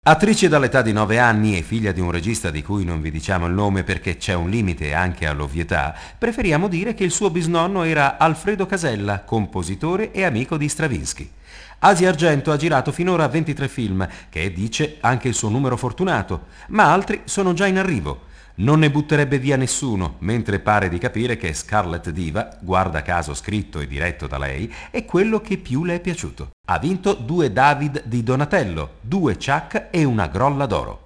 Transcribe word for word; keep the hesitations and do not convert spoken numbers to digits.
Attrice dall'età di nove anni e figlia di un regista di cui non vi diciamo il nome perché c'è un limite anche all'ovvietà, preferiamo dire che il suo bisnonno era Alfredo Casella, compositore e amico di Stravinsky. Asia Argento ha girato finora ventitré film, che è, dice, anche il suo numero fortunato, ma altri sono già in arrivo. Non ne butterebbe via nessuno, mentre pare di capire che Scarlet Diva, guarda caso scritto e diretto da lei, è quello che più le è piaciuto. Ha vinto due David di Donatello, due Chuck e una Grolla d'Oro.